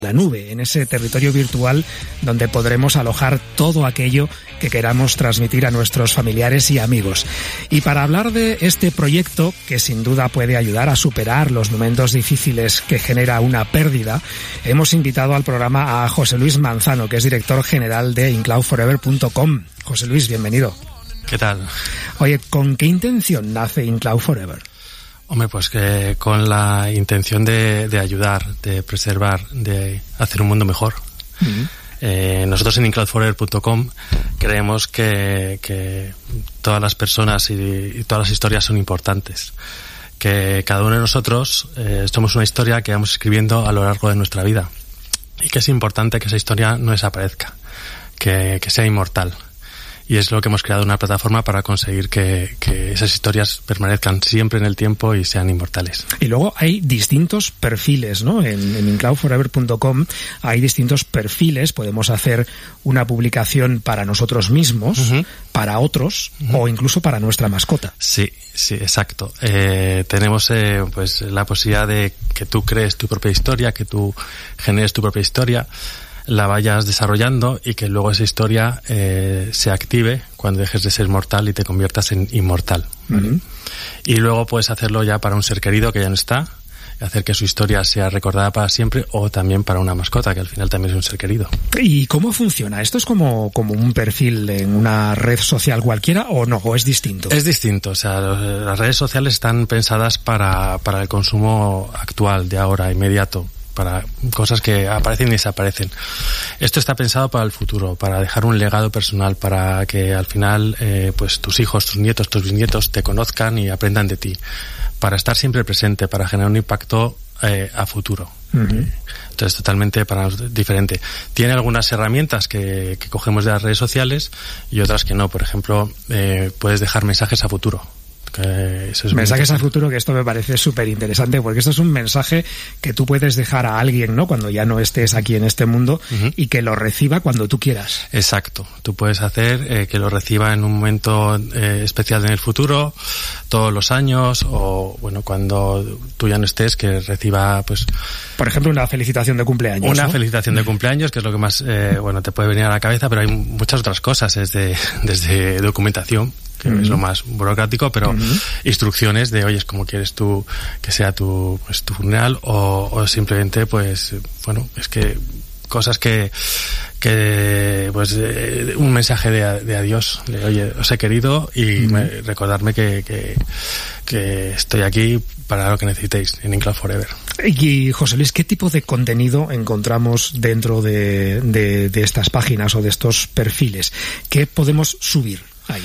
la nube, en ese territorio virtual donde podremos alojar todo aquello que queramos transmitir a nuestros familiares y amigos. Y para hablar de este proyecto, que sin duda puede ayudar a superar los momentos difíciles que genera una pérdida, hemos invitado al programa a José Luis Manzano, que es director general de incloudforever.com. José Luis, bienvenido. ¿Qué tal? Oye, ¿con qué intención nace Incloud Forever? Hombre, pues que con la intención de ayudar, de preservar, de hacer un mundo mejor. Uh-huh. Nosotros en incloudforever.com creemos que todas las personas y todas las historias son importantes. Que cada uno de nosotros somos una historia que vamos escribiendo a lo largo de nuestra vida. Y que es importante que esa historia no desaparezca, que sea inmortal. Y es lo que hemos creado, una plataforma para conseguir que esas historias permanezcan siempre en el tiempo y sean inmortales. Y luego hay distintos perfiles, ¿no? En incloudforever.com hay distintos perfiles. Podemos hacer una publicación para nosotros mismos, uh-huh, para otros, uh-huh, o incluso para nuestra mascota. Sí, exacto. Tenemos pues la posibilidad de que tú crees tu propia historia, que tú generes tu propia historia, la vayas desarrollando y que luego esa historia se active cuando dejes de ser mortal y te conviertas en inmortal, ¿vale? Uh-huh. Y luego puedes hacerlo ya para un ser querido que ya no está, hacer que su historia sea recordada para siempre, o también para una mascota, que al final también es un ser querido. ¿Y cómo funciona? ¿Esto es como un perfil en una red social cualquiera o no? ¿O es distinto? Es distinto. O sea, las redes sociales están pensadas para el consumo actual, de ahora, inmediato, para cosas que aparecen y desaparecen. Esto está pensado para el futuro, para dejar un legado personal, para que al final pues tus hijos, tus nietos, tus bisnietos te conozcan y aprendan de ti, para estar siempre presente, para generar un impacto a futuro. Uh-huh. Entonces, totalmente para nosotros diferente. Tiene algunas herramientas que cogemos de las redes sociales y otras que no. Por ejemplo, puedes dejar mensajes a futuro. Mensajes a futuro, que esto me parece súper interesante, porque esto es un mensaje que tú puedes dejar a alguien, ¿no?, cuando ya no estés aquí en este mundo, uh-huh, y que lo reciba cuando tú quieras. Exacto. Tú puedes hacer que lo reciba en un momento especial en el futuro, todos los años, o bueno, cuando tú ya no estés, que reciba, pues, por ejemplo, una felicitación de cumpleaños. Una, ¿no?, felicitación de cumpleaños, que es lo que más te puede venir a la cabeza, pero hay muchas otras cosas, desde documentación, que uh-huh, es lo más burocrático, pero uh-huh, instrucciones de, oye, ¿cómo quieres tú que sea tu funeral? O simplemente, pues, bueno, es que cosas que pues, un mensaje de adiós, de, oye, os he querido y uh-huh, recordarme que estoy aquí para lo que necesitéis en Incloud Forever. Y, José Luis, ¿qué tipo de contenido encontramos dentro de estas páginas o de estos perfiles? ¿Qué podemos subir ahí?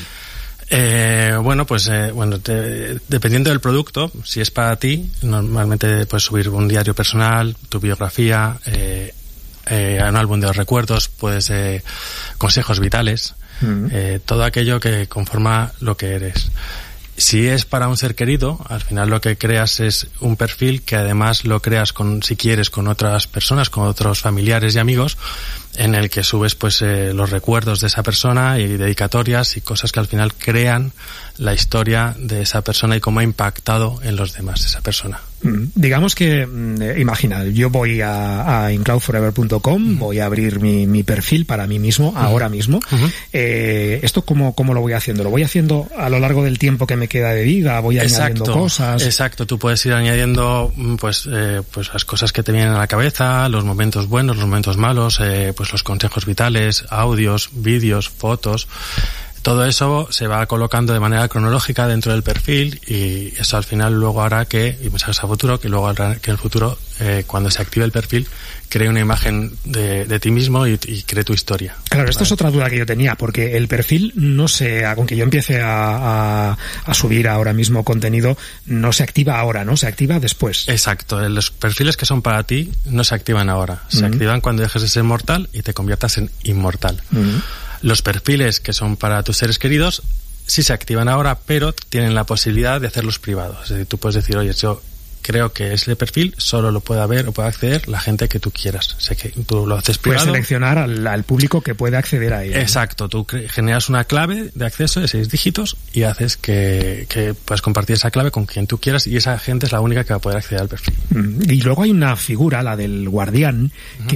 Dependiendo del producto, si es para ti, normalmente puedes subir un diario personal, tu biografía, un álbum de los recuerdos, consejos vitales, uh-huh, todo aquello que conforma lo que eres. Si es para un ser querido, al final lo que creas es un perfil que además lo creas si quieres, con otras personas, con otros familiares y amigos, en el que subes pues los recuerdos de esa persona y dedicatorias y cosas que al final crean la historia de esa persona y cómo ha impactado en los demás esa persona. Digamos que, imagina, yo voy a incloudforever.com, uh-huh, voy a abrir mi perfil para mí mismo, uh-huh, ahora mismo. Uh-huh. ¿Esto cómo lo voy haciendo? ¿Lo voy haciendo a lo largo del tiempo que me queda de vida? ¿Voy añadiendo cosas? Exacto, tú puedes ir añadiendo pues las cosas que te vienen a la cabeza, los momentos buenos, los momentos malos, pues los consejos vitales, audios, vídeos, fotos. Todo eso se va colocando de manera cronológica dentro del perfil y eso al final luego hará y mensajes a futuro, que luego hará que en el futuro, cuando se active el perfil, cree una imagen de ti mismo y cree tu historia. Claro, esto es otra duda que yo tenía, porque el perfil no aunque yo empiece a subir ahora mismo contenido, no se activa ahora, ¿no? Se activa después. Exacto. Los perfiles que son para ti no se activan ahora. Se uh-huh, activan cuando dejes de ser mortal y te conviertas en inmortal. Uh-huh. Los perfiles que son para tus seres queridos sí se activan ahora, pero tienen la posibilidad de hacerlos privados. Es decir, tú puedes decir, oye, yo creo que ese perfil solo lo puede ver o puede acceder la gente que tú quieras. Sé que tú lo haces privado. Puedes seleccionar al público que puede acceder a él. Exacto, tú generas una clave de acceso de 6 dígitos y haces que puedas compartir esa clave con quien tú quieras, y esa gente es la única que va a poder acceder al perfil. Y luego hay una figura, la del guardián, que